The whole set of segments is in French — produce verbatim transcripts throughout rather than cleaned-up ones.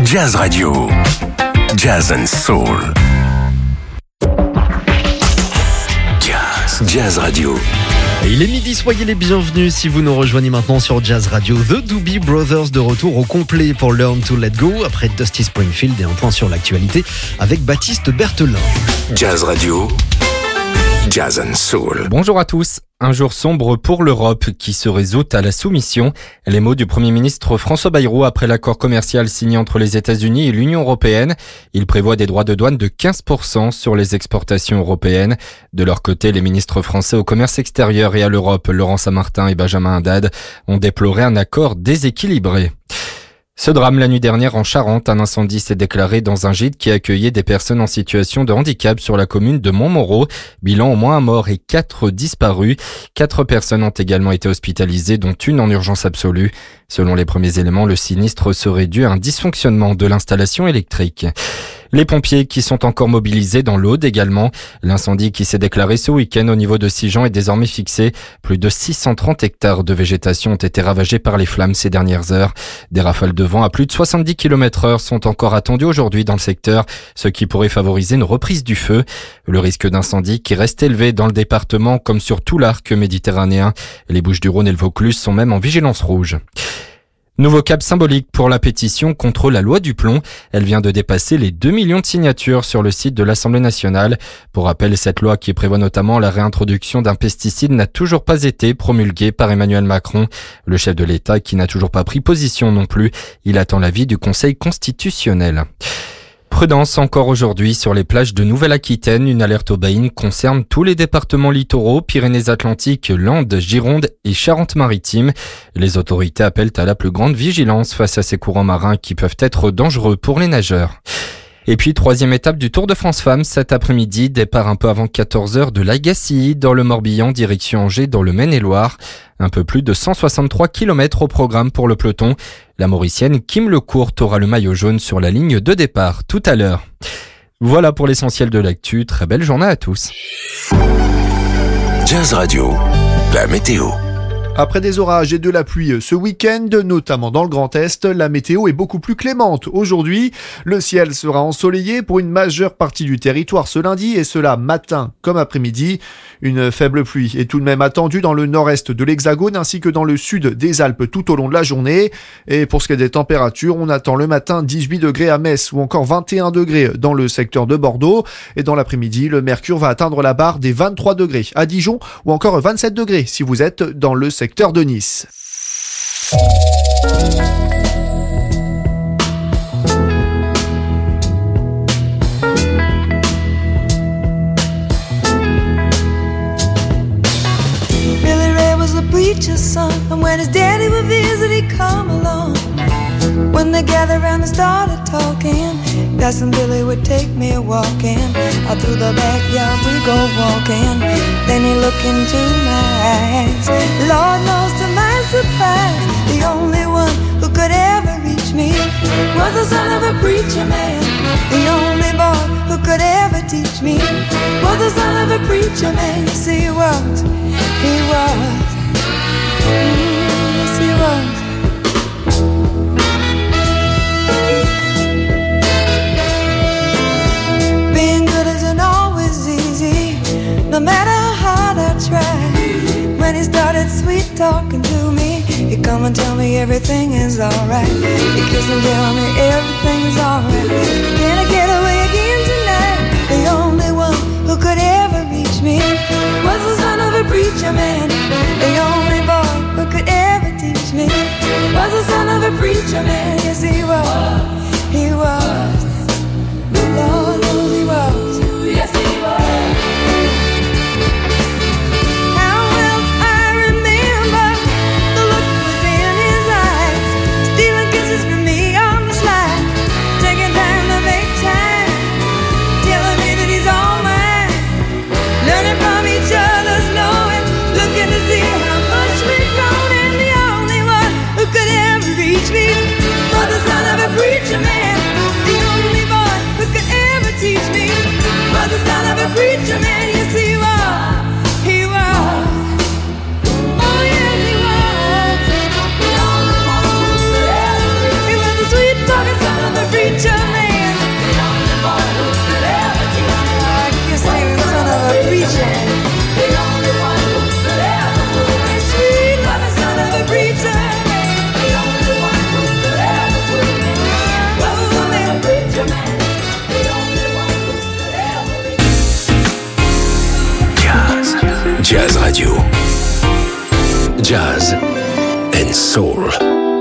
Jazz Radio. Jazz and Soul. Jazz. Jazz Radio. Et il est midi, soyez les bienvenus si vous nous rejoignez maintenant sur Jazz Radio. The Doobie Brothers de retour au complet pour Learn to Let Go après Dusty Springfield et un point sur l'actualité avec Baptiste Berthelin. Jazz Radio. Jazz and Soul. Bonjour à tous. Un jour sombre pour l'Europe qui se résout à la soumission. Les mots du Premier ministre François Bayrou après l'accord commercial signé entre les États-Unis et l'Union européenne. Il prévoit des droits de douane de quinze pour cent sur les exportations européennes. De leur côté, les ministres français au commerce extérieur et à l'Europe, Laurent Saint-Martin et Benjamin Haddad, ont déploré un accord déséquilibré. Ce drame la nuit dernière en Charente, un incendie s'est déclaré dans un gîte qui accueillait des personnes en situation de handicap sur la commune de Montmoreau. Bilan au moins un mort et quatre disparus. Quatre personnes ont également été hospitalisées, dont une en urgence absolue. Selon les premiers éléments, le sinistre serait dû à un dysfonctionnement de l'installation électrique. Les pompiers qui sont encore mobilisés dans l'Aude également. L'incendie qui s'est déclaré ce week-end au niveau de Sigean est désormais fixé. Plus de six cent trente hectares de végétation ont été ravagés par les flammes ces dernières heures. Des rafales de vent à plus de soixante-dix kilomètres heure sont encore attendues aujourd'hui dans le secteur, ce qui pourrait favoriser une reprise du feu. Le risque d'incendie qui reste élevé dans le département comme sur tout l'arc méditerranéen. Les Bouches-du-Rhône et le Vaucluse sont même en vigilance rouge. Nouveau cap symbolique pour la pétition contre la loi du plomb. Elle vient de dépasser les deux millions de signatures sur le site de l'Assemblée nationale. Pour rappel, cette loi qui prévoit notamment la réintroduction d'un pesticide n'a toujours pas été promulguée par Emmanuel Macron. Le chef de l'État qui n'a toujours pas pris position non plus. Il attend l'avis du Conseil constitutionnel. Prudence encore aujourd'hui sur les plages de Nouvelle-Aquitaine. Une alerte aux baïnes concerne tous les départements littoraux, Pyrénées-Atlantiques, Landes, Gironde et Charente-Maritime. Les autorités appellent à la plus grande vigilance face à ces courants marins qui peuvent être dangereux pour les nageurs. Et puis, troisième étape du Tour de France Femmes cet après-midi, départ un peu avant quatorze heures de l'Agassi dans le Morbihan, direction Angers dans le Maine-et-Loire. Un peu plus de cent soixante-trois kilomètres au programme pour le peloton. La Mauricienne Kim Lecourt aura le maillot jaune sur la ligne de départ tout à l'heure. Voilà pour l'essentiel de l'actu. Très belle journée à tous. Jazz Radio, la météo. Après des orages et de la pluie ce week-end, notamment dans le Grand Est, la météo est beaucoup plus clémente. Aujourd'hui, le ciel sera ensoleillé pour une majeure partie du territoire ce lundi, et cela matin comme après-midi. Une faible pluie est tout de même attendue dans le nord-est de l'Hexagone ainsi que dans le sud des Alpes tout au long de la journée. Et pour ce qui est des températures, on attend le matin dix-huit degrés à Metz ou encore vingt et un degrés dans le secteur de Bordeaux. Et dans l'après-midi, le mercure va atteindre la barre des vingt-trois degrés à Dijon ou encore vingt-sept degrés si vous êtes dans le secteur de Nice. Billy Ray was a preacher's son, and when his daddy would visit, he'd come along. When they gathered around and started talking, Cousin Billy would take me walking. Out through the backyard we go walking. Then he looked into my eyes. Lord knows to my surprise, the only one who could ever reach me was the son of a preacher man. The only boy who could ever teach me was the son of a preacher man. Yes, he was, he was, mm, yes, he was. Being good isn't always easy, no matter how hard I try. When he started sweet talking to me, he'd come and tell me everything is alright. He'd kiss and tell me everything is alright. Can I get away again tonight? The only one who could ever reach me was the son of a preacher man. The only boy who could ever teach me was the son of a preacher man. Yes, he was, he was. Lord knows he was. Yes, he was. How will I remember the look was in his eyes, stealing kisses from me on the slide, taking time to make time, telling me that he's all mine, learning from each other's knowing, looking to see how much we've grown, and the only one who could ever reach me was the son of a preacher Jazz and Soul.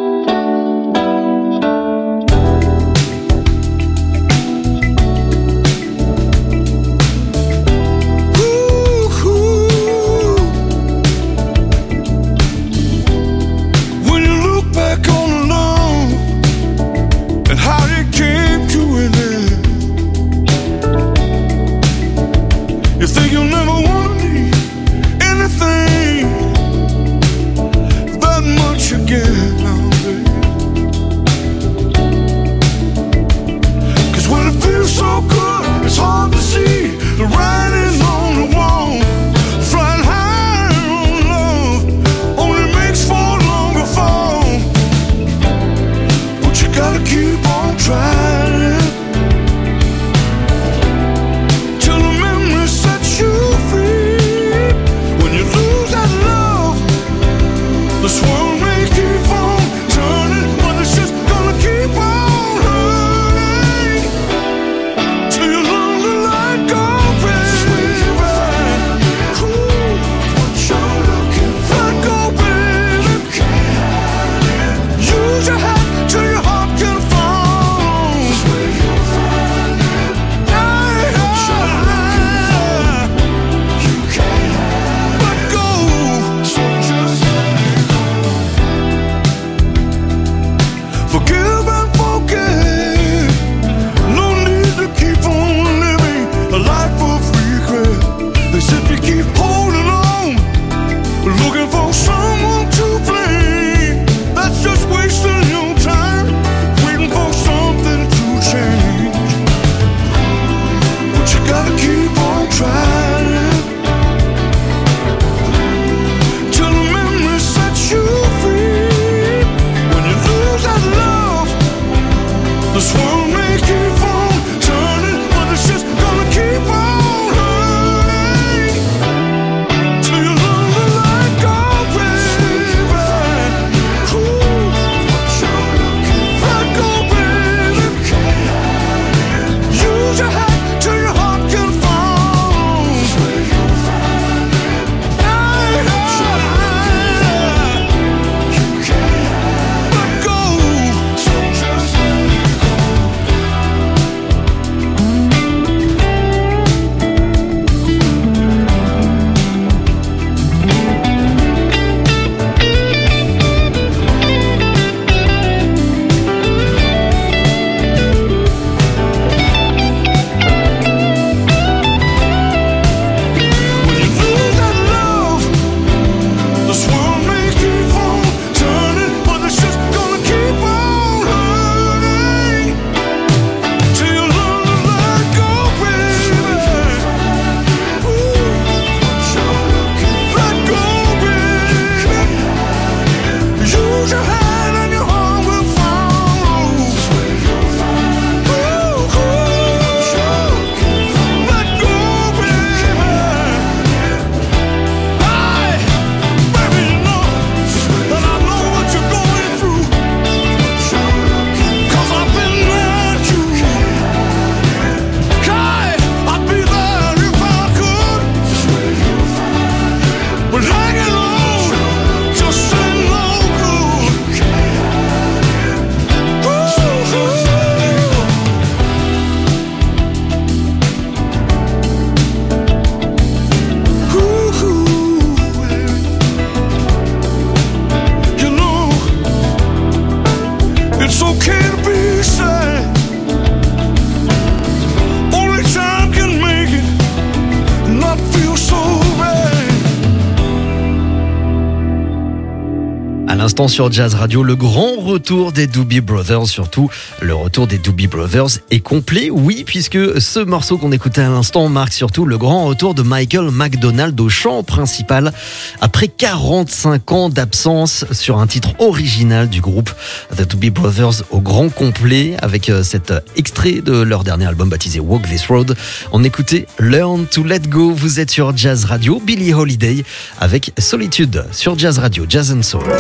l'instant sur Jazz Radio, le grand retour des Doobie Brothers, surtout le retour des Doobie Brothers est complet, oui, puisque ce morceau qu'on écoutait à l'instant marque surtout le grand retour de Michael McDonald au chant principal après quarante-cinq ans d'absence sur un titre original du groupe The Doobie Brothers au grand complet avec cet extrait de leur dernier album baptisé Walk This Road. On écoutait Learn to Let Go. Vous êtes sur Jazz Radio, Billie Holiday avec Solitude sur Jazz Radio, Jazz and Soul.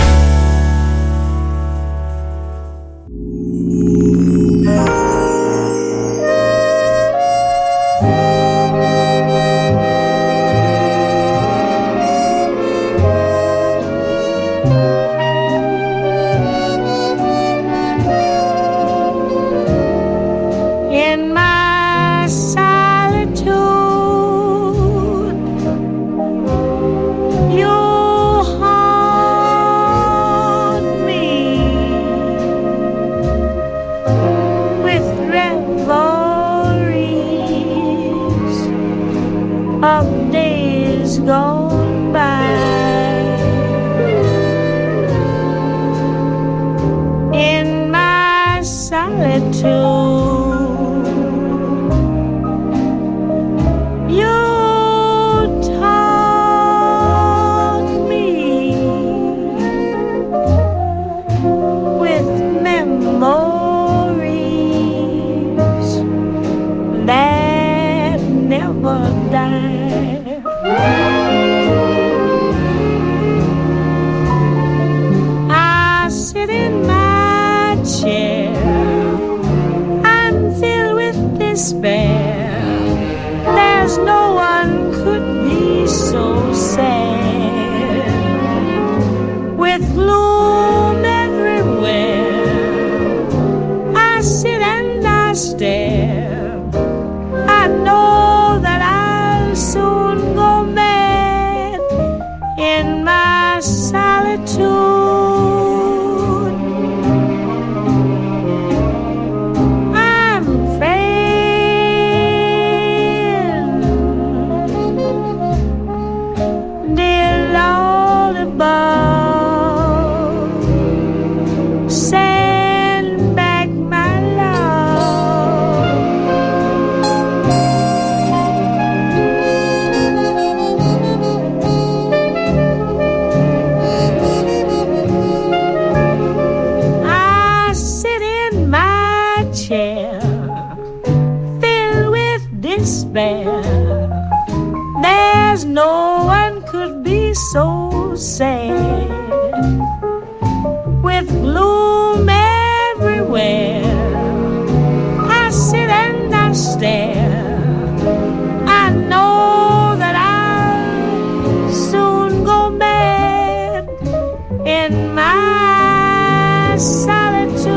in my solitude.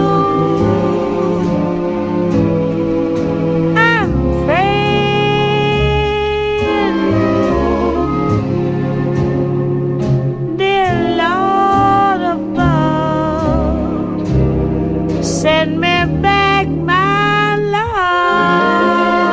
I'm praying, dear Lord above, send me back my love.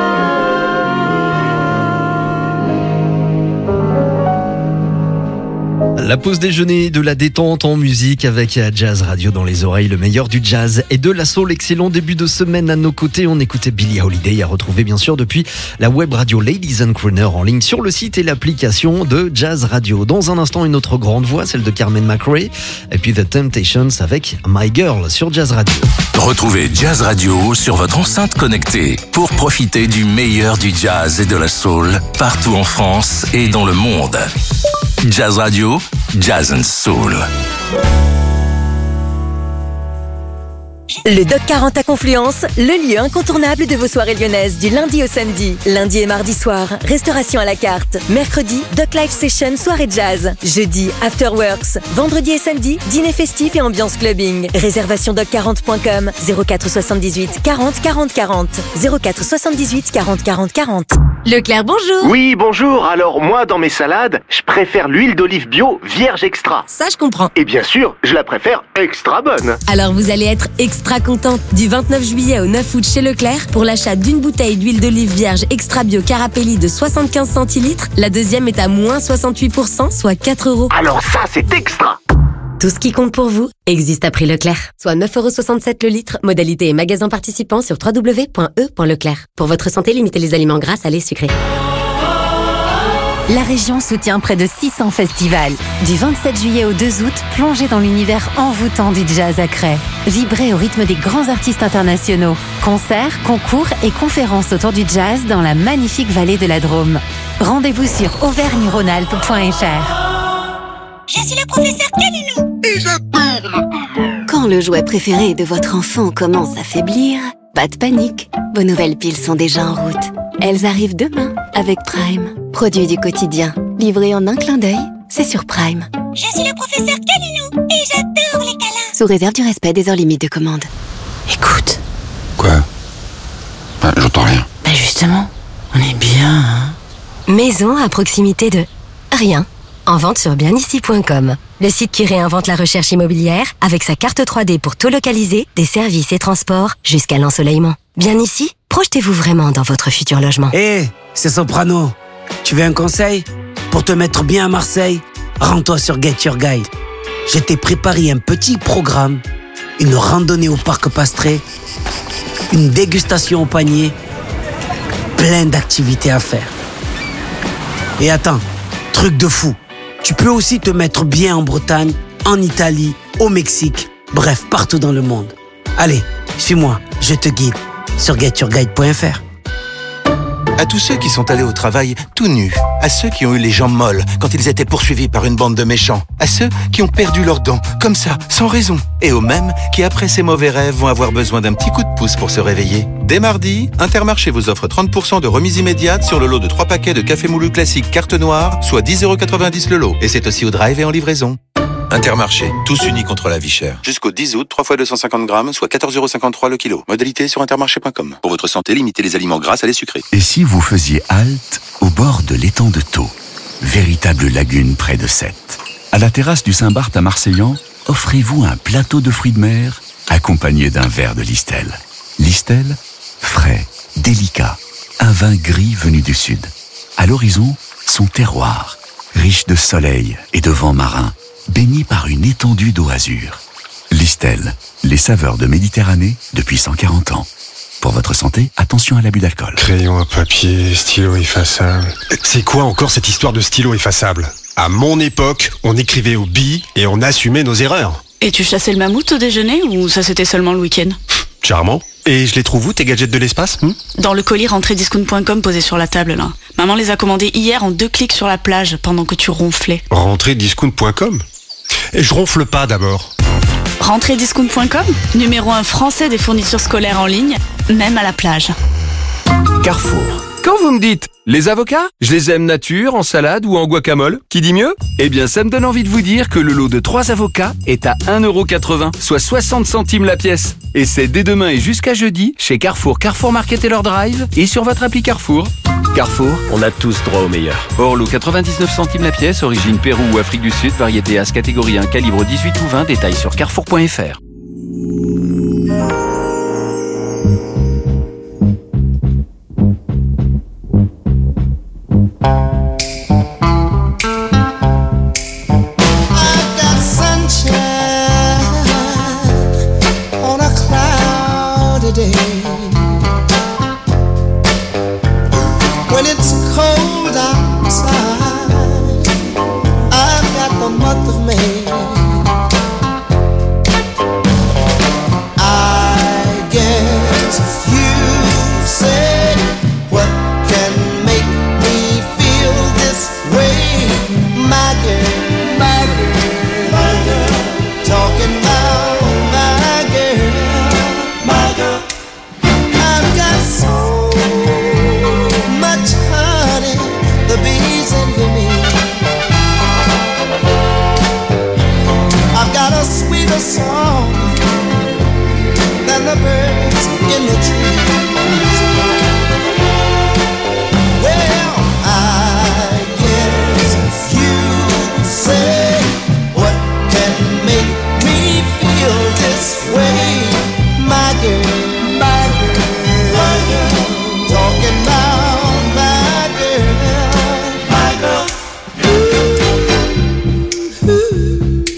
La pause déjeuner, de la détente en musique avec Jazz Radio dans les oreilles, le meilleur du jazz et de la soul. Excellent début de semaine à nos côtés. On écoutait Billie Holiday à retrouver bien sûr depuis la web radio Ladies and Crooner en ligne sur le site et l'application de Jazz Radio. Dans un instant, une autre grande voix, celle de Carmen McRae et puis The Temptations avec My Girl sur Jazz Radio. Retrouvez Jazz Radio sur votre enceinte connectée pour profiter du meilleur du jazz et de la soul partout en France et dans le monde. Jazz Radio, Jazz and Soul. Le Doc quarante à Confluence, le lieu incontournable de vos soirées lyonnaises du lundi au samedi. Lundi et mardi soir, restauration à la carte. Mercredi, Doc Live Session, soirée jazz. Jeudi, Afterworks. Vendredi et samedi, dîner festif et ambiance clubbing. Réservation doc quarante point com, zéro quatre soixante-dix-huit quarante quarante quarante. zéro quatre soixante-dix-huit quarante quarante quarante. Leclerc, bonjour. Oui, bonjour. Alors, moi, dans mes salades, je préfère l'huile d'olive bio vierge extra. Ça, je comprends. Et bien sûr, je la préfère extra bonne. Alors, vous allez être extra contente. Du vingt-neuf juillet au neuf août chez Leclerc, pour l'achat d'une bouteille d'huile d'olive vierge extra bio Carapelli de soixante-quinze centilitres, la deuxième est à moins soixante-huit pour cent, soit quatre euros. Alors ça, c'est extra. Tout ce qui compte pour vous existe à prix Leclerc. Soit neuf euros soixante-sept le litre. Modalité et magasin participants sur w w w point e point leclerc. Pour votre santé, limitez les aliments gras, salés, sucrés. La région soutient près de six cents festivals. Du vingt-sept juillet au deux août, plongez dans l'univers envoûtant du jazz à Cray. Vibrez au rythme des grands artistes internationaux. Concerts, concours et conférences autour du jazz dans la magnifique vallée de la Drôme. Rendez-vous sur auvergne rhône alpes point f r. Je suis le professeur Calilou et j'adore. Quand le jouet préféré de votre enfant commence à faiblir, pas de panique, vos nouvelles piles sont déjà en route. Elles arrivent demain avec Prime. Produit du quotidien, livré en un clin d'œil, c'est sur Prime. Je suis le professeur Calilou et j'adore les câlins. Sous réserve du respect des heures limites de commande. Écoute. Quoi? Bah, j'entends rien. Bah justement, on est bien, hein. Maison à proximité de rien. En vente sur bien ici point com. Le site qui réinvente la recherche immobilière avec sa carte trois D pour tout localiser, des services et transports jusqu'à l'ensoleillement. Bien ici, projetez-vous vraiment dans votre futur logement. Hé, hey, c'est Soprano. Tu veux un conseil? Pour te mettre bien à Marseille, rends-toi sur Get Your Guide. Je t'ai préparé un petit programme, une randonnée au parc Pastré, une dégustation au panier, plein d'activités à faire. Et attends, truc de fou, tu peux aussi te mettre bien en Bretagne, en Italie, au Mexique, bref, partout dans le monde. Allez, suis-moi, je te guide sur get your guide point f r. À tous ceux qui sont allés au travail tout nus, à ceux qui ont eu les jambes molles quand ils étaient poursuivis par une bande de méchants, à ceux qui ont perdu leurs dents, comme ça, sans raison, et aux mêmes qui, après ces mauvais rêves, vont avoir besoin d'un petit coup de pouce pour se réveiller. Dès mardi, Intermarché vous offre trente pour cent de remise immédiate sur le lot de trois paquets de café moulu classique carte noire, soit dix euros quatre-vingt-dix le lot. Et c'est aussi au drive et en livraison. Intermarché, tous unis contre la vie chère. Jusqu'au dix août, trois fois deux cent cinquante grammes, soit quatorze euros cinquante-trois le kilo. Modalité sur intermarché point com. Pour votre santé, limitez les aliments gras, salés, sucrés. Et si vous faisiez halte au bord de l'étang de Thau, véritable lagune près de Sète. À la terrasse du Saint-Barth à Marseillan, offrez-vous un plateau de fruits de mer accompagné d'un verre de Listel. Listel, frais, délicat, un vin gris venu du sud. À l'horizon, son terroir, riche de soleil et de vent marin, baigné par une étendue d'eau azur. Listel, les saveurs de Méditerranée depuis cent quarante ans. Pour votre santé, attention à l'abus d'alcool. Crayon à papier, stylo effaçable. C'est quoi encore cette histoire de stylo effaçable? À mon époque, on écrivait au bi et on assumait nos erreurs. Et tu chassais le mammouth au déjeuner ou ça c'était seulement le week-end? Charmant. Et je les trouve où tes gadgets de l'espace? hmm Dans le colis rentrée discount point com posé sur la table là. Maman les a commandés hier en deux clics sur la plage pendant que tu ronflais. rentrée discount point com? Et je ronfle pas d'abord. rentrée discount point com, numéro un français des fournitures scolaires en ligne, même à la plage. Carrefour, Quand vous me dites « les avocats, je les aime nature, en salade ou en guacamole », qui dit mieux? Eh bien, ça me donne envie de vous dire que le lot de trois avocats est à un euro quatre-vingts, soit soixante centimes la pièce. Et c'est dès demain et jusqu'à jeudi chez Carrefour, Carrefour Market et leur drive et sur votre appli Carrefour. Carrefour, on a tous droit au meilleur. Hors lot quatre-vingt-dix-neuf centimes la pièce, origine Pérou ou Afrique du Sud, variété As catégorie un, calibre dix-huit ou vingt, détails sur carrefour point f r. When it's cold outside, I've got the month of May. I guess you say, what can make me feel this way? My girl, my girl, my girl, talking about my girl, my girl. I've got so much honey, the bees envy me. I've got a sweeter song than the birds in the trees. Well, I guess you say, what can make me feel this way? My girl, my girl, my girl, talking about my girl, my girl. Ooh, ooh.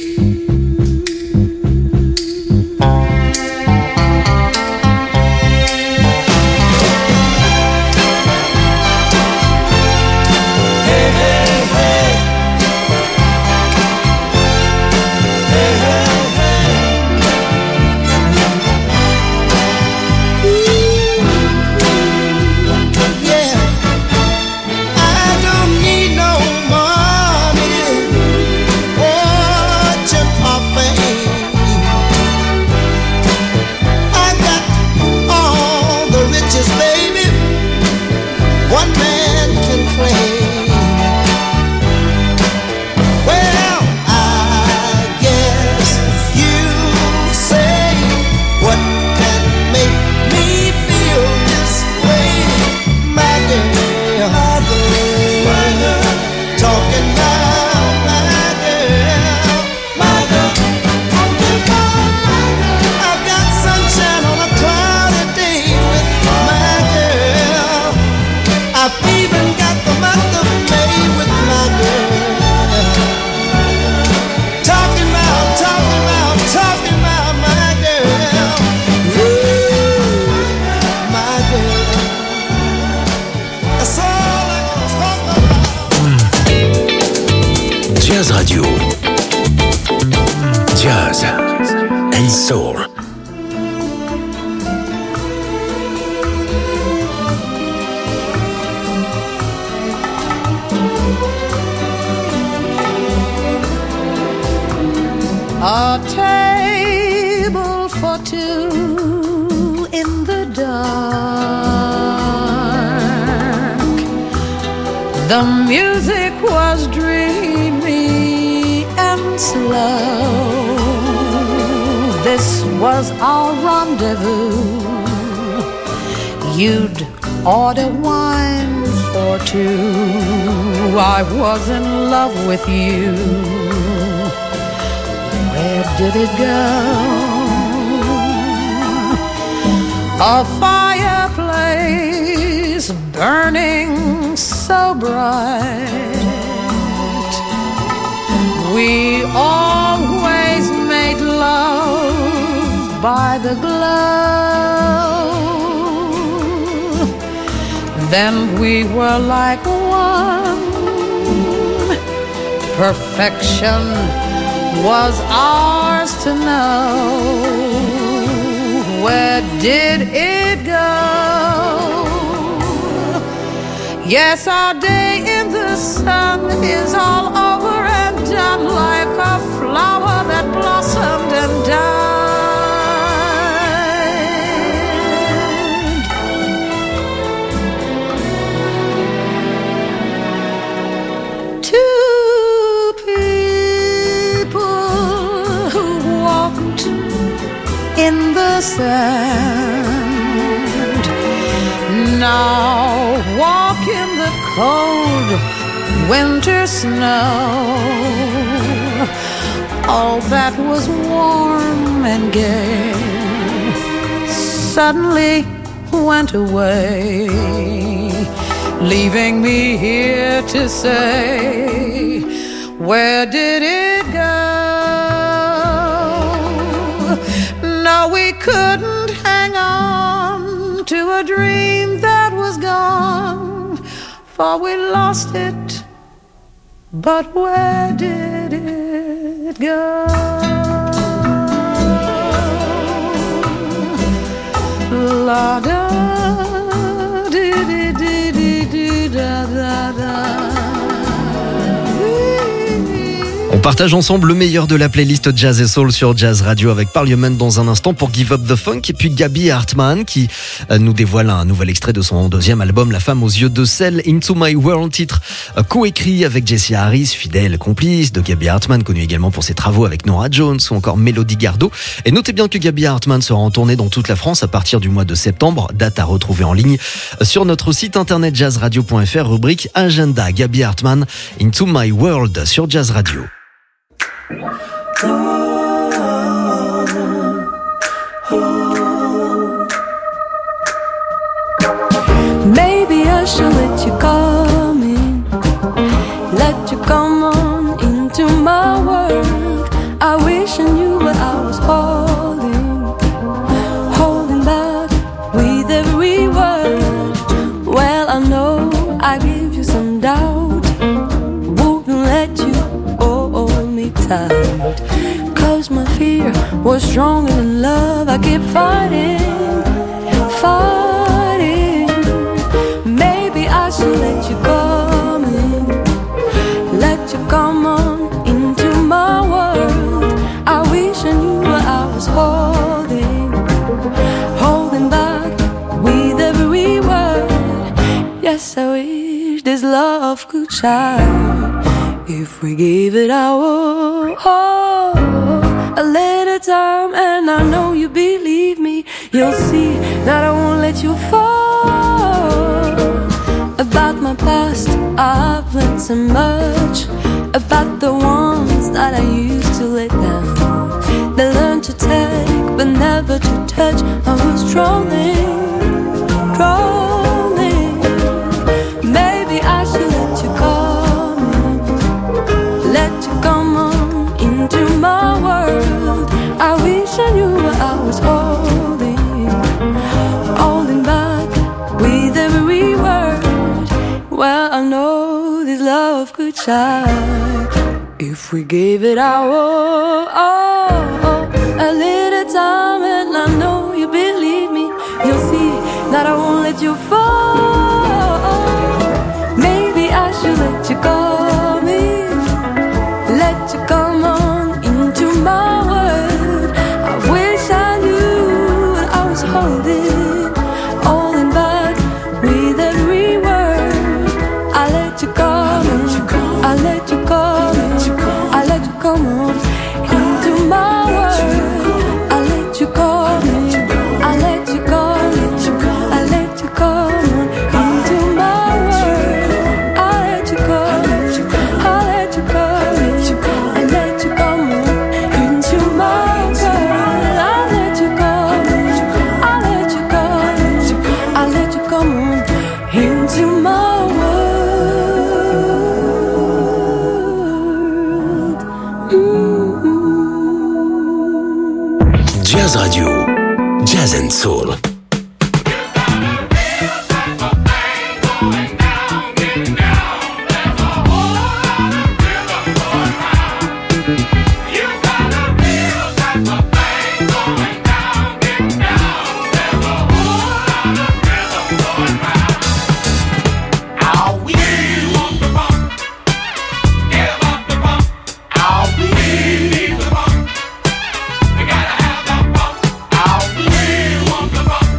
Hey, hey, hey. Hey, hey, hey. Yeah, I don't need no money, fortune or fame. I got all the riches, baby, one man can claim. Well, I guess you say, what can make me feel this way? My girl, my girl, my girl, talking about my girl, my girl, talking about my girl. I've got sunshine on a cloudy day with my girl. I've even got the month of May with my girl. Talking about, talking about, talking about my girl. Ooh, my girl. That's all I can talk about. Jazz Radio. Jazz and Soul. A table for two in the dark. The music was dreamy and slow. This was our rendezvous. You'd order wine for two. I was in love with you. Where did it go? A fireplace burning so bright. We always made love by the glow. Then we were like one. Perfection was ours to know. Where did it go? Yes, our day in the sun is all over and done, like a flower that blossomed and died. the sand. Now walk in the cold winter snow. All that was warm and gay suddenly went away, leaving me here to say, where did it go? No, we couldn't hang on to a dream that was gone, for we lost it. But where did it go? La da di di di di di da da da. On partage ensemble le meilleur de la playlist Jazz et Soul sur Jazz Radio avec Parliament dans un instant pour Give Up the Funk, et puis Gabby Hartman qui nous dévoile un nouvel extrait de son deuxième album La Femme aux yeux de sel, Into My World, titre coécrit avec Jesse Harris, fidèle complice de Gabby Hartman, connu également pour ses travaux avec Norah Jones ou encore Melody Gardot. Et notez bien que Gabby Hartman sera en tournée dans toute la France à partir du mois de septembre, date à retrouver en ligne sur notre site internet jazz radio point f r, rubrique Agenda. Gabby Hartman, Into My World sur Jazz Radio. Maybe I should let you come in, let you come on into my world. I wish I knew what I was holding, holding back with every word. Well, I know I give you some doubt, wouldn't let you hold me tight, 'cause my fear was stronger than love. I keep fighting, fighting. Maybe I should let you come in, let you come on into my world. I wish I knew what I was holding, holding back with every word. Yes, I wish this love could shine if we gave it our all. A little time and I know you believe me. You'll see that I won't let you fall. About my past, I've learned so much, about the ones that I used to let down. They learned to take but never to touch. I was drowning, drowning. Maybe I should let you come in, let you come on into my world. I wish I knew what I was holding, holding back with every word. Well, I know this love could shine if we gave it our all. A little time and I know you believe me. You'll see that I won't let you fall. Maybe I should let you come in, let you come on into my world. I wish I knew what I was holding, holding back with every word. I let you come in, I let you come in, I let you come on into my world. I let you come in, I let you come in, I let you come on into my world. I let you come in, I let you come in, I let you come on into my world. I let you come in, I let you come in, I let you come on into my world. Mm-hmm. Jazz Radio, Jazz and Soul. We want the funk.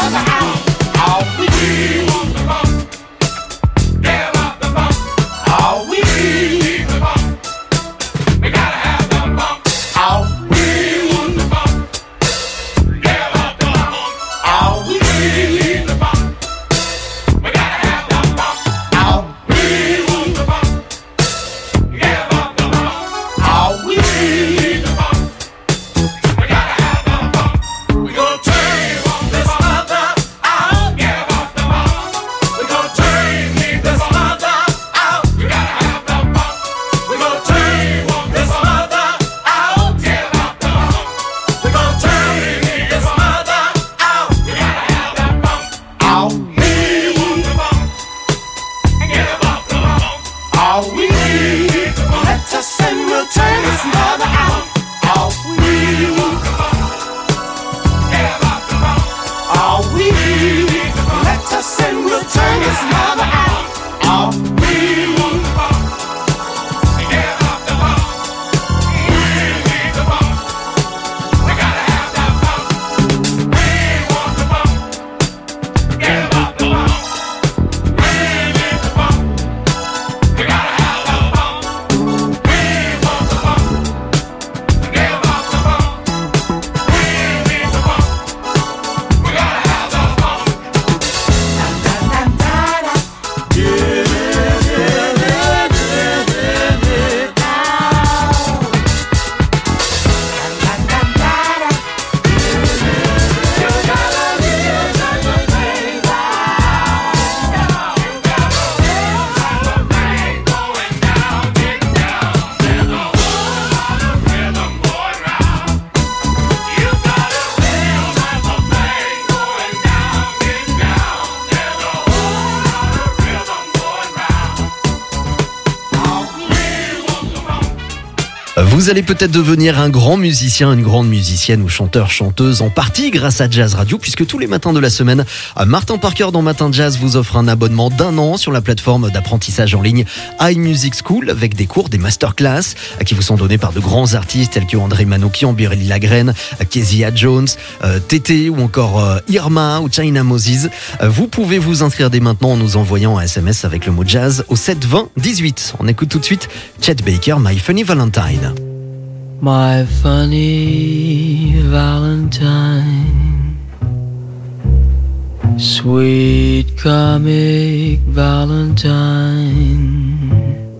Vous allez peut-être devenir un grand musicien, une grande musicienne ou chanteur, chanteuse, en partie grâce à Jazz Radio, puisque tous les matins de la semaine, Martin Parker dans Matin Jazz vous offre un abonnement d'un an sur la plateforme d'apprentissage en ligne iMusic School, avec des cours, des masterclass qui vous sont donnés par de grands artistes tels que André Manoukian, Biréli Lagrène, Kezia Jones, euh, Tété ou encore euh, Irma ou China Moses. Euh, vous pouvez vous inscrire dès maintenant en nous envoyant un S M S avec le mot jazz au sept vingt dix-huit. On écoute tout de suite Chet Baker, My Funny Valentine. My funny Valentine, sweet comic Valentine,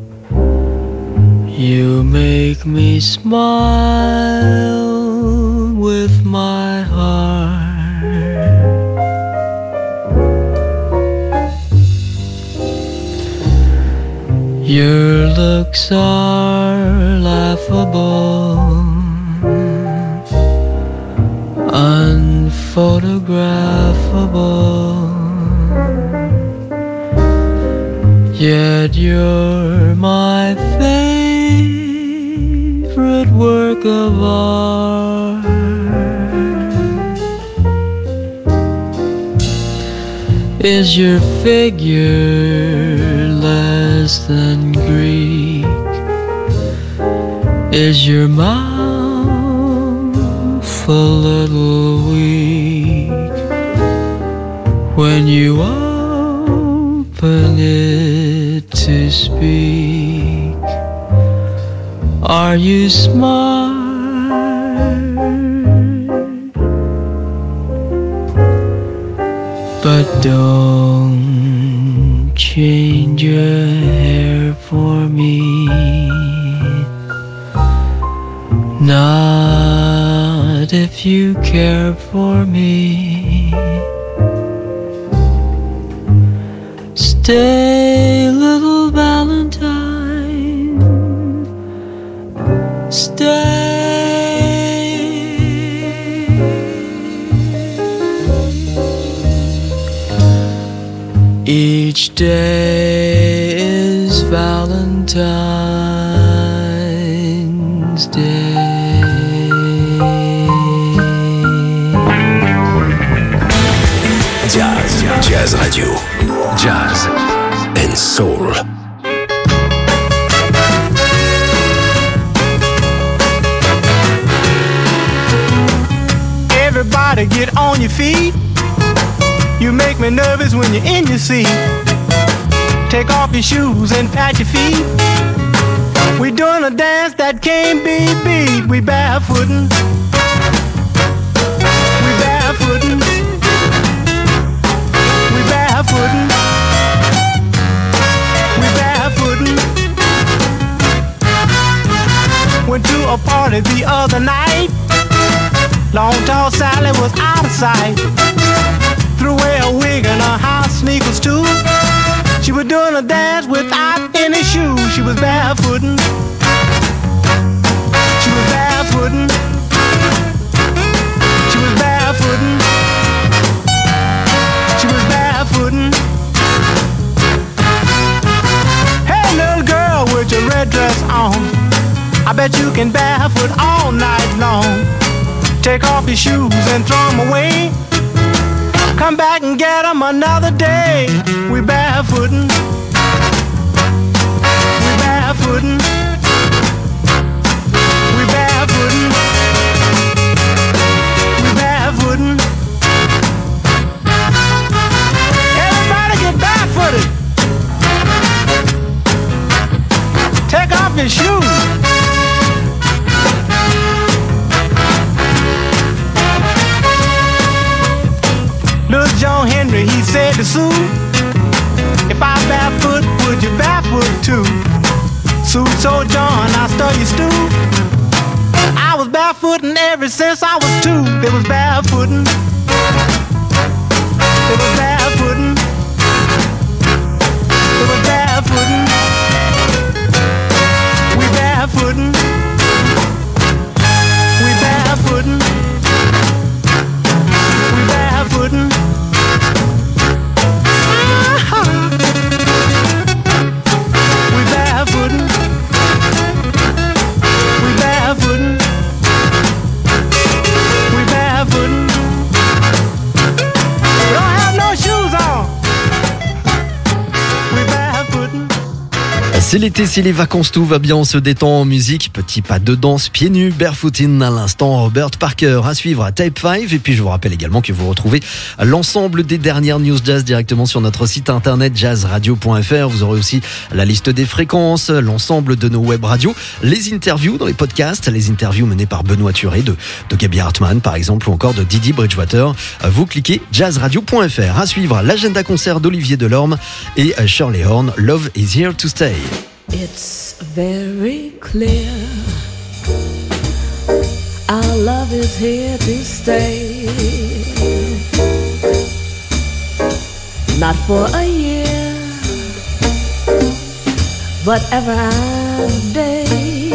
you make me smile with my heart. Your looks are laughable, unphotographable, yet you're my favorite work of art. Is your figure less than Greek? Is your mouth a little weak when you open it to speak? Are you smart? But don't change your hair for me, not if you care for me. Stay, little Valentine, stay. Each day is Valentine's Day. Jazz, Jazz Radio, Jazz and Soul. Everybody get on your feet. when you're in your seat. Take off your shoes and pat your feet. We're doing a dance that can't be beat. We barefootin'. We barefootin'. We barefootin'. We barefootin'. Went to a party the other night. Long tall Sally was out of sight. Threw away a wig and her house sneakers too. She was doing a dance without any shoes. She was barefootin'. She was barefootin'. She was barefootin'. She was barefootin'. Hey little girl with your red dress on, I bet you can barefoot all night long. Take off your shoes and throw them away. Come back and get them another day. We barefootin'. We barefootin'. We barefootin'. We barefootin'. Everybody get barefooted. Take off your shoes. Little John Henry, he said to Sue, if I barefoot, would you barefoot too? Sue told John, I stir your stew. I was barefootin' ever since I was two. They was barefootin'. They was barefootin'. They was barefootin'. We barefootin'. We barefootin'. We barefootin'. We barefootin'. We barefootin'. We barefootin'. We don't have no shoes on. We barefootin'. C'est l'été, c'est les vacances, tout va bien, on se détend en musique. Petit pas de danse, pieds nus, barefooting à l'instant. Robert Parker à suivre à Type cinq. Et puis je vous rappelle également que vous retrouvez l'ensemble des dernières news jazz directement sur notre site internet jazz radio point f r. Vous aurez aussi la liste des fréquences, l'ensemble de nos web radios, les interviews dans les podcasts, les interviews menées par Benoît Thuré de, de Gaby Hartmann par exemple, ou encore de Didi Bridgewater. Vous cliquez jazz radio point f r. À suivre l'agenda concert d'Olivier Delorme et Shirley Horn, Love is Here to Stay. It's very clear our love is here to stay. Not for a year, but ever and a day.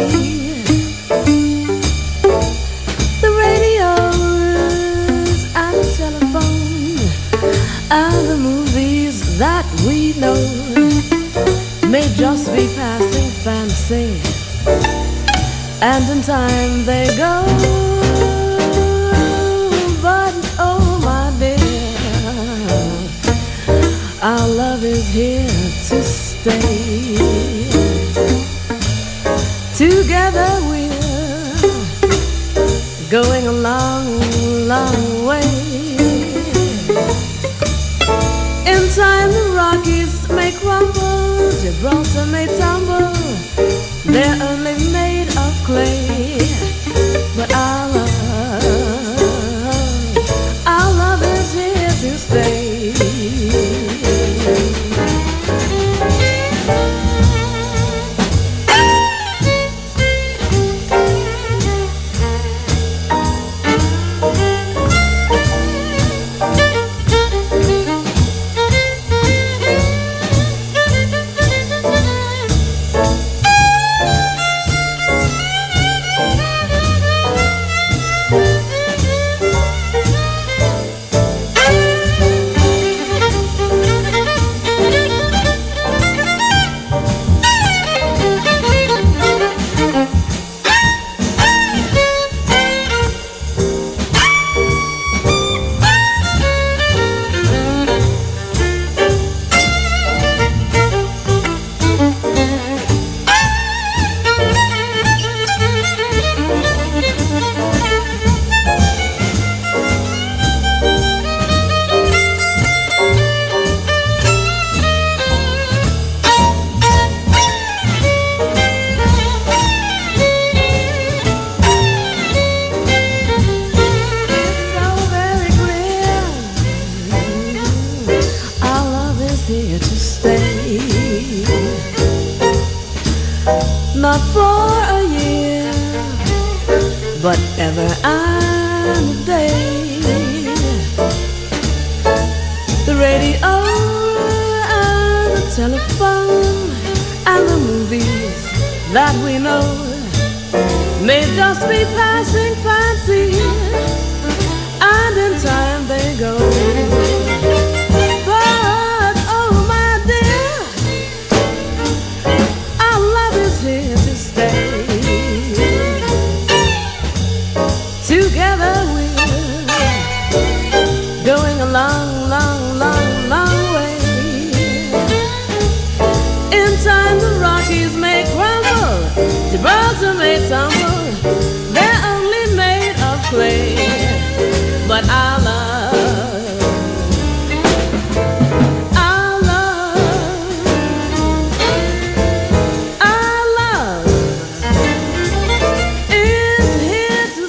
The radios and the telephone and the movies that we know may just be passing fancy, and in time they go. But oh my dear, our love is here to stay. Together we're going a long, long way. In time the Rockies may crumble, Gibraltar may tumble, they're only made of clay. But our love, our love is here to stay. radio and the telephone and the movies that we know may just be passing fancy, and in time they go. But oh my dear, our love is here to stay. Together we're going a long, long, long, long way. In time the Rockies may crumble, Gibraltar may tumble, they're only made of clay. But our love, our love, our love is here to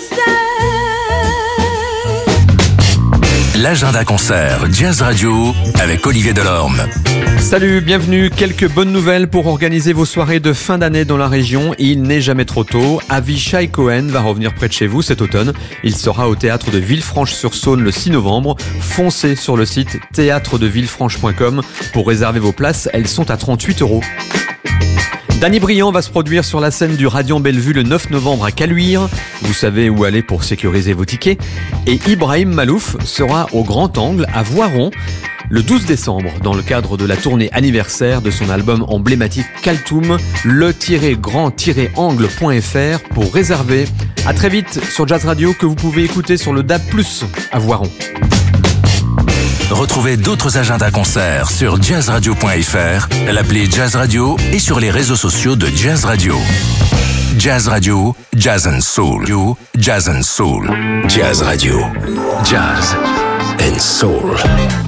stay. L'agenda concert Jazz Radio avec Olivier Delorme. Salut, bienvenue. Quelques bonnes nouvelles pour organiser vos soirées de fin d'année dans la région. Il n'est jamais trop tôt. Avishai Cohen va revenir près de chez vous cet automne. Il sera au théâtre de Villefranche-sur-Saône le six novembre. Foncez sur le site théâtre de villefranche point com pour réserver vos places. Elles sont à trente-huit euros. Danny Briand va se produire sur la scène du Radiant Bellevue le neuf novembre à Caluire. Vous savez où aller pour sécuriser vos tickets. Et Ibrahim Malouf sera au Grand Angle à Voiron le douze décembre dans le cadre de la tournée anniversaire de son album emblématique Kaltoum, le grand angle point f r pour réserver. À très vite sur Jazz Radio que vous pouvez écouter sur le D A B plus, à Voiron. Retrouvez d'autres agendas concerts sur jazz radio point f r, l'appli Jazz Radio et sur les réseaux sociaux de Jazz Radio. Jazz Radio, Jazz and Soul. Jazz and Soul. Jazz Radio. Jazz and Soul.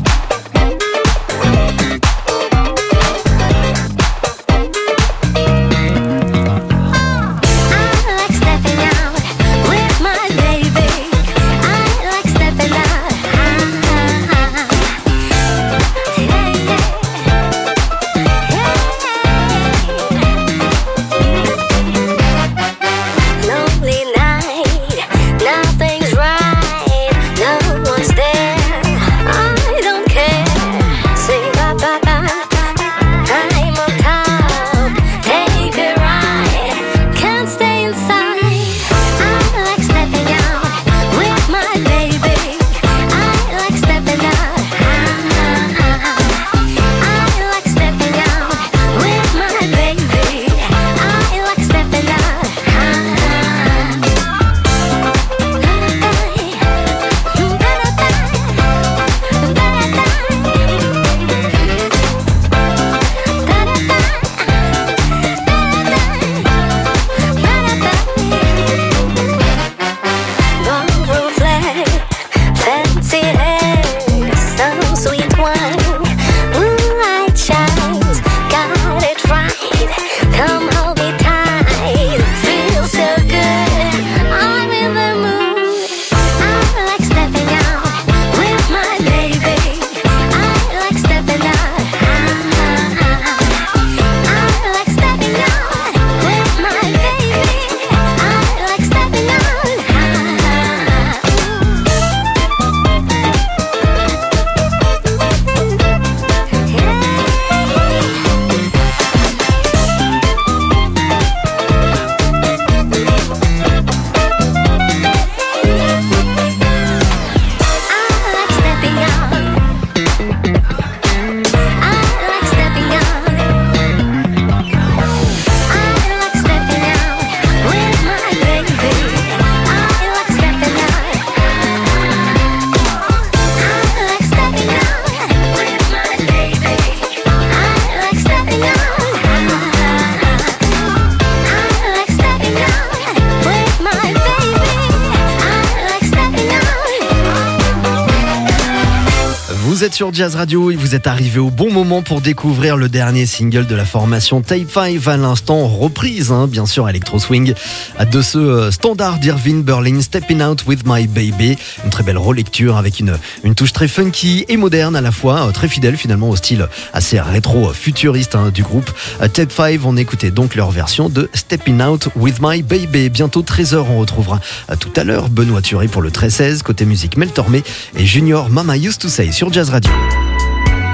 Vous êtes sur Jazz Radio et vous êtes arrivé au bon moment pour découvrir le dernier single de la formation Tape cinq, à l'instant reprise, hein, bien sûr, Electro Swing, de ce euh, standard d'Irving Berlin, Stepping Out With My Baby. Une très belle relecture avec une, une touche très funky et moderne à la fois, euh, très fidèle finalement au style assez rétro-futuriste hein, du groupe. Euh, Tape cinq, on écoutait donc leur version de Stepping Out With My Baby. Bientôt treize heures, on retrouvera euh, tout à l'heure Benoît Thuré pour le treize seize, côté musique Mel Tormé et Junior Mama Used To Say sur Jazz Radio.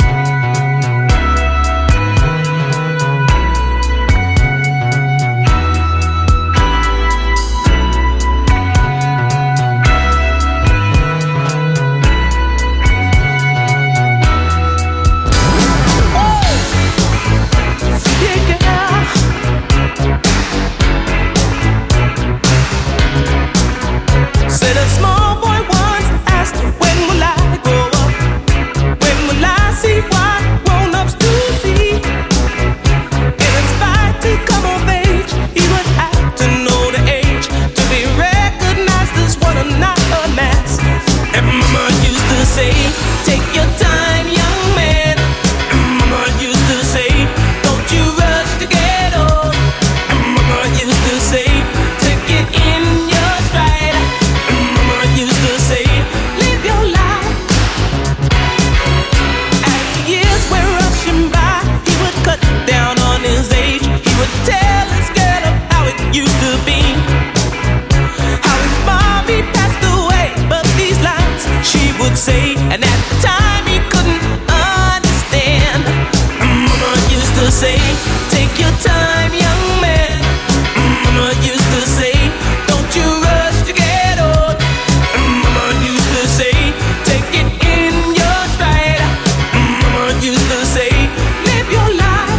take your time, young man. Mama used to say, don't you rush to get old. Mama used to say, take it in your stride. Mama used to say, live your life.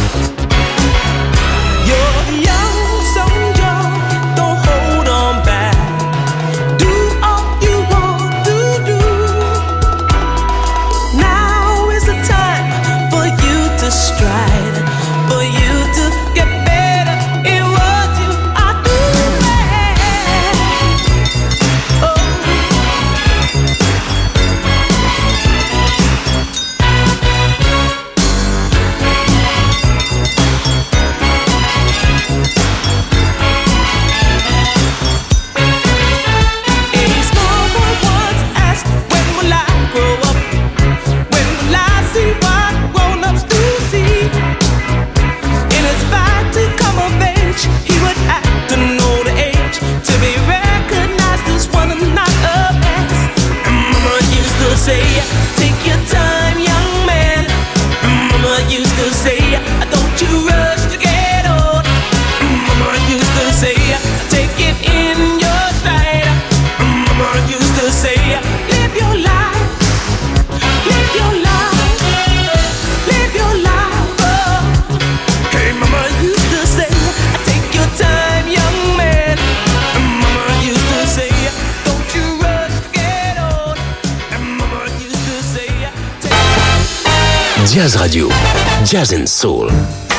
You're young, so young, don't hold on back. Do all you want to do. Now is the time for you to stride, for you to get better in what you are doing. Oh. A small boy once asked, when will I grow up? When will I see what grown-ups do see? In his fight to come of age, he would have to know the age to be recognized as one and not a past. Mama used to say, take your time, young man. Mama used to say, don't you rush to get old. Mama used to say, take it in your stride. Mama used to say, live your life, live your life, live your life. Oh. Hey, Mama used to say, take your time, young man. Mama used to say, don't you rush to get old. Mama used to say, take Jazz Radio, Jazz and Soul.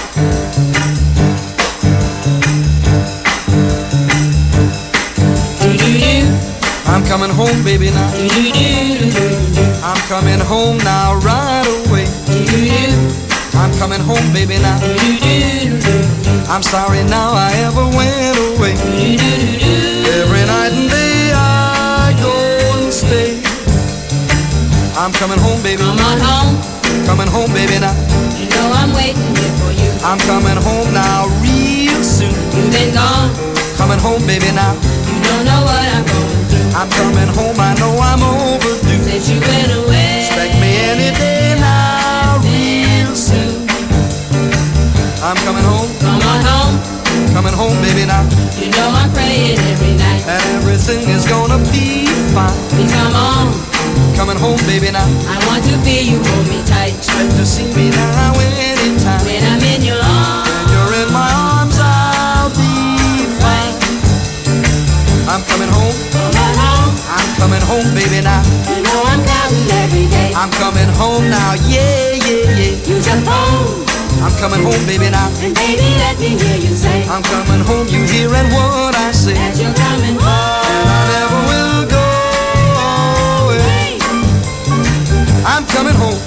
I'm coming home, baby, now. I'm coming home now, right away. I'm coming home, baby, now. I'm sorry now I ever went away. Every night and day I go and stay. I'm coming home, baby. Come on home. Coming home, baby, now. You know I'm waiting here for you. I'm coming home now, real soon. You've been gone. Coming home, baby, now. You don't know what I'm going through. I'm coming home, I know I'm overdue. Since you went away. Expect me any day now, real soon. I'm coming home. Come on home. Coming home, baby, now. You know I'm praying every night. And everything is gonna be fine. Please come on. Coming home, baby, now. I want to feel you hold me tight. Expect to see me now anytime. When I'm in your arms. When you're in my arms, I'll be fine. I'm coming home. Come on home. I'm coming home, baby, now. You know I'm counting every day. I'm coming home now, yeah, yeah, yeah. Use your phone. I'm coming home, baby, now. And baby, let me hear you say. I'm coming home, you hearing what I say. That you're coming home. And I never will go away. I'm coming home.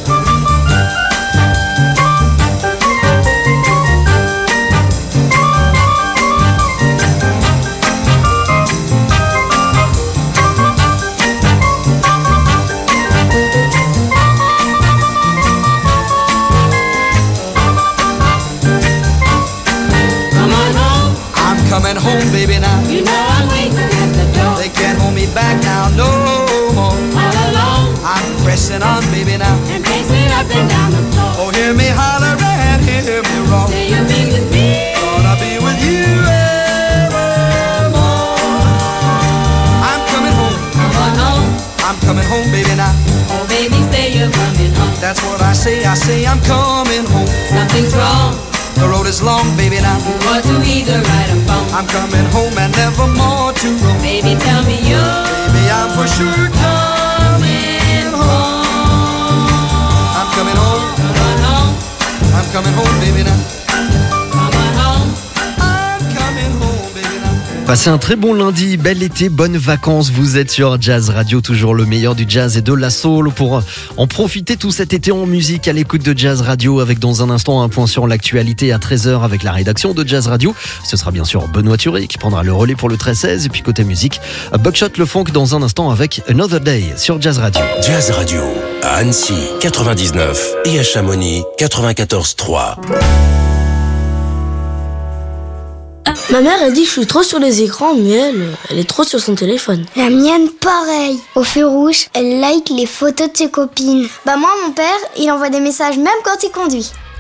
Coming home, baby, now. You know I'm waiting at the door. They can't hold me back now, no more. All alone. I'm pressing on, baby, now. And pacing up and down the floor. Oh, hear me holler and hear me roar. Say you'll be with me. Gonna be with you evermore. I'm coming home. Come on home. I'm coming home, baby, now. Oh, baby, say you're coming home. That's what I say, I say I'm coming home. Something's wrong. The road is long, baby, now. You ought to either right or wrong. I'm coming home and never more to roam. Baby, tell me you're. Baby, I'm for sure coming home. I'm coming home. Come on home. I'm coming home, baby, now. Come on home. I'm coming home, baby, now. Passez un très bon lundi, bel été, bonnes vacances. Vous êtes sur Jazz Radio, toujours le meilleur du jazz et de la soul pour en profiter tout cet été en musique à l'écoute de Jazz Radio, avec dans un instant un point sur l'actualité à treize heures avec la rédaction de Jazz Radio. Ce sera bien sûr Benoît Thuré qui prendra le relais pour le treize seize, et puis côté musique, Buckshot le funk dans un instant avec Another Day sur Jazz Radio. Jazz Radio à Annecy quatre-vingt-dix-neuf et à Chamonix quatre-vingt-quatorze trois. Ma mère a dit que je suis trop sur les écrans, mais elle, elle est trop sur son téléphone. La mienne, pareil. Au feu rouge, elle like les photos de ses copines. Bah moi, mon père, il envoie des messages même quand il conduit.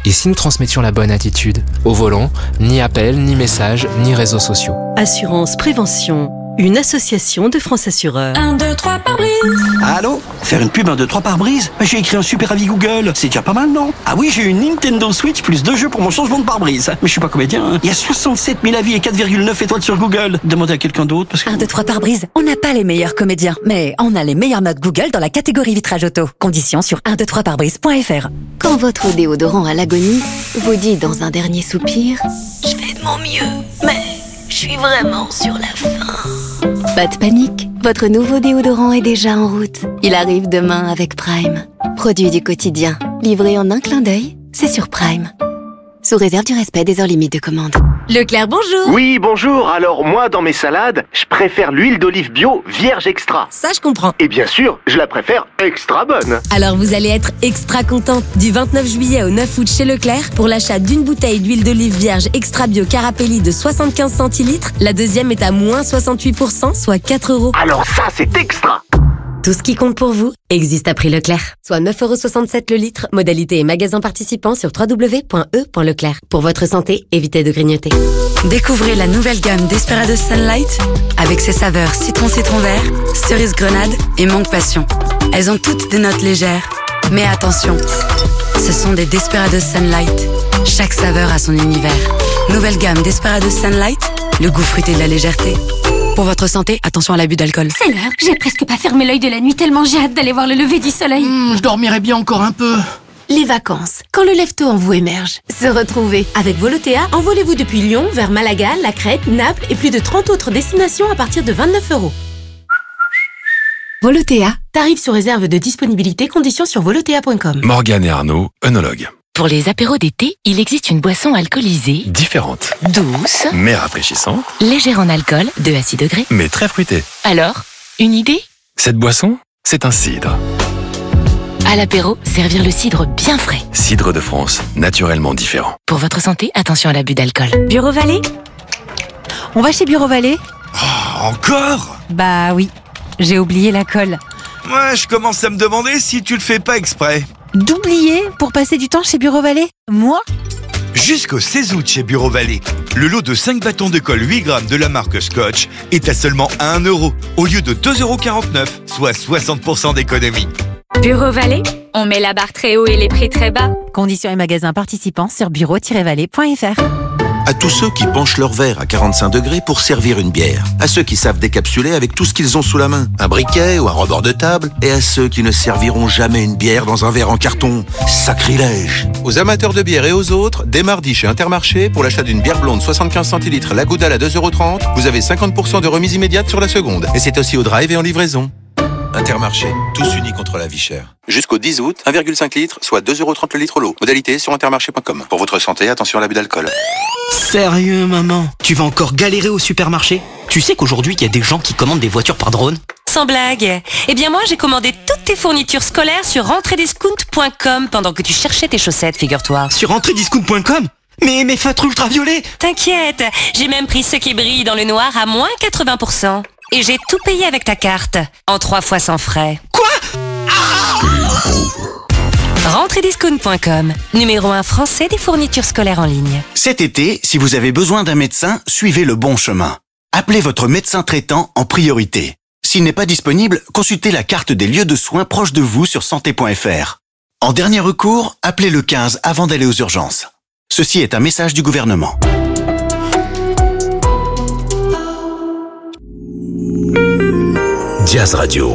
Et si nous transmettions la bonne attitude? Au volant, ni appel, ni message, ni réseaux sociaux. Assurance Prévention, une association de France Assureurs. un, deux, trois par brise. Allô? Faire une pub un, deux, trois par brise? J'ai écrit un super avis Google, c'est déjà pas mal, non? Ah oui, j'ai une Nintendo Switch plus deux jeux pour mon changement de pare-brise. Mais je suis pas comédien, hein. Il y a soixante-sept mille avis et quatre virgule neuf étoiles sur Google. Demandez à quelqu'un d'autre parce que... un, deux, trois par brise. On n'a pas les meilleurs comédiens, mais on a les meilleures notes Google dans la catégorie vitrage auto. Conditions sur un, deux, trois par brise point f r. Quand votre déodorant à l'agonie vous dit dans un dernier soupir « Je fais de mon mieux, mais je suis vraiment sur la fin ». Pas de panique, votre nouveau déodorant est déjà en route. Il arrive demain avec Prime. Produit du quotidien, livré en un clin d'œil, c'est sur Prime. Sous réserve du respect des heures limites de commande. Leclerc, bonjour. Oui, bonjour. Alors moi, dans mes salades, je préfère l'huile d'olive bio vierge extra. Ça, je comprends. Et bien sûr, je la préfère extra bonne. Alors vous allez être extra content. Du vingt-neuf juillet au neuf août chez Leclerc, pour l'achat d'une bouteille d'huile d'olive vierge extra bio Carapelli de soixante-quinze centilitres, la deuxième est à moins soixante-huit pour cent, soit quatre euros. Alors ça, c'est extra. Tout ce qui compte pour vous existe à prix Leclerc. Soit neuf euros soixante-sept le litre. Modalité et magasin participants sur w w w point e point leclerc. Pour votre santé, évitez de grignoter. Découvrez la nouvelle gamme Desperados Sunlight avec ses saveurs citron-citron vert, cerise grenade et mangue passion. Elles ont toutes des notes légères. Mais attention, ce sont des Desperados Sunlight. Chaque saveur a son univers. Nouvelle gamme Desperados Sunlight, le goût fruité de la légèreté. Pour votre santé, attention à l'abus d'alcool. C'est l'heure, j'ai presque pas fermé l'œil de la nuit tellement j'ai hâte d'aller voir le lever du soleil. Mmh, je dormirai bien encore un peu. Les vacances, quand le lève-tôt en vous émerge. Se retrouver. Avec Volotea, envolez-vous depuis Lyon vers Malaga, la Crète, Naples et plus de trente autres destinations à partir de vingt-neuf euros. Volotea, tarif sous réserve de disponibilité, conditions sur volotea point com. Morgane et Arnaud, œnologues. Pour les apéros d'été, il existe une boisson alcoolisée, Différente, douce, mais rafraîchissante, légère en alcool, deux à six degrés. mais très fruitée. Alors, une idée? Cette boisson, c'est un cidre. À l'apéro, servir le cidre bien frais. Cidre de France, naturellement différent. Pour votre santé, attention à l'abus d'alcool. Bureau Vallée? On va chez Bureau Vallée? Oh, encore? Bah oui, j'ai oublié la colle. Ouais, je commence à me demander si tu le fais pas exprès. D'oublier pour passer du temps chez Bureau Vallée? Moi? Jusqu'au seize août chez Bureau Vallée, le lot de cinq bâtons de colle huit grammes de la marque Scotch est à seulement un euro, au lieu de deux euros quarante-neuf, soit soixante pour cent d'économie. Bureau Vallée, on met la barre très haut et les prix très bas. Conditions et magasins participants sur bureau tiret vallée point f r. À tous ceux qui penchent leur verre à quarante-cinq degrés pour servir une bière. À ceux qui savent décapsuler avec tout ce qu'ils ont sous la main. Un briquet ou un rebord de table. Et à ceux qui ne serviront jamais une bière dans un verre en carton. Sacrilège. Aux amateurs de bière et aux autres, dès mardi chez Intermarché, pour l'achat d'une bière blonde soixante-quinze centilitres, la Goudal à deux euros trente, vous avez cinquante pour cent de remise immédiate sur la seconde. Et c'est aussi au drive et en livraison. Intermarché, tous unis contre la vie chère. Jusqu'au dix août, un virgule cinq litres, soit deux euros trente le litre l'eau. Modalité sur intermarché point com. Pour votre santé, attention à l'abus d'alcool. Sérieux, maman? Tu vas encore galérer au supermarché? Tu sais qu'aujourd'hui, il y a des gens qui commandent des voitures par drone? Sans blague. Eh bien moi, j'ai commandé toutes tes fournitures scolaires sur rentrée discount point com pendant que tu cherchais tes chaussettes, figure-toi. Sur rentrée discount point com? Mais mes feutres ultraviolets! T'inquiète, j'ai même pris ceux qui brillent dans le noir à moins quatre-vingts pour cent. Et j'ai tout payé avec ta carte, en trois fois sans frais. Quoi? rentrée discount point com, numéro un français des fournitures scolaires en ligne. Cet été, si vous avez besoin d'un médecin, suivez le bon chemin. Appelez votre médecin traitant en priorité. S'il n'est pas disponible, consultez la carte des lieux de soins proches de vous sur santé point f r. En dernier recours, appelez le quinze avant d'aller aux urgences. Ceci est un message du gouvernement. Jazz Radio.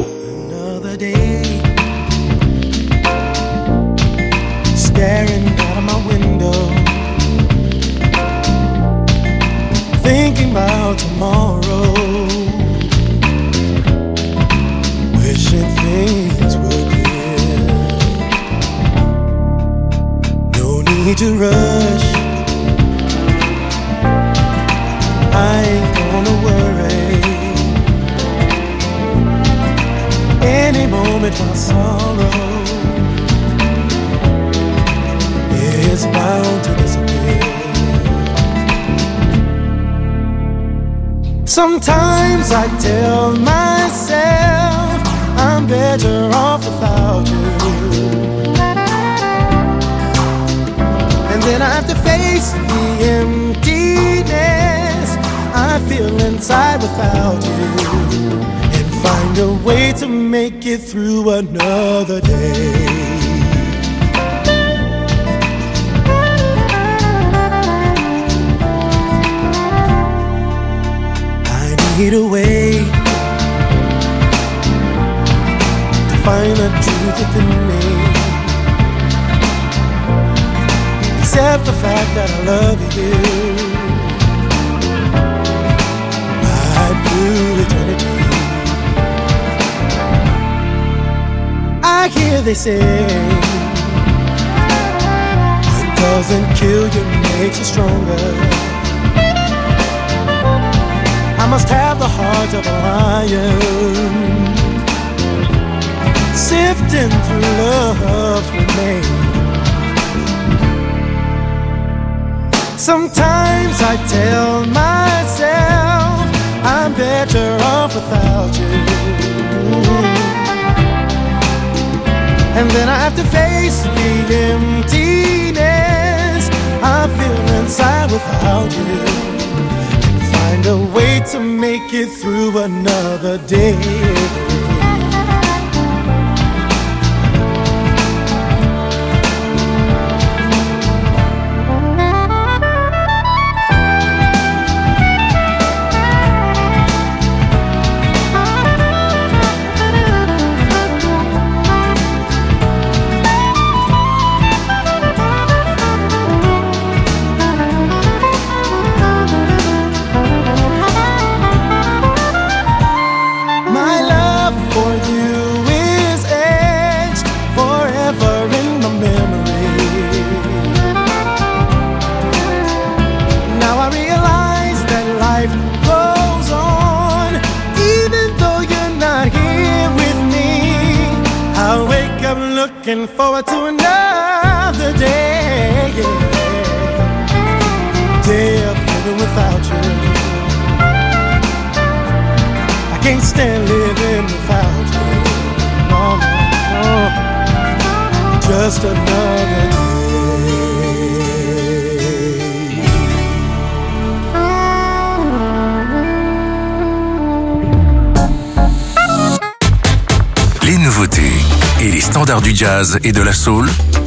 Staring out of my window, thinking about tomorrow, wishing things were clear. No need to rush, I ain't gonna worry. Any moment my sorrow is bound to disappear. Sometimes I tell myself I'm better off without you. face the emptiness I feel inside without you, and find a way to make it through another day. Need a way to find the truth within me, accept the fact that I love you, my blue eternity. I hear they say what doesn't kill you makes you stronger. I must have the heart of a lion, sifting through love's remains. Sometimes I tell myself I'm better off without you, and then I have to face the emptiness I feel inside without you, find a way to make it through another day. Looking forward to another day, yeah. Day of living without you. I can't stand living without you. No, no, no. Just another day. Les nouveautés et les standards du jazz et de la soul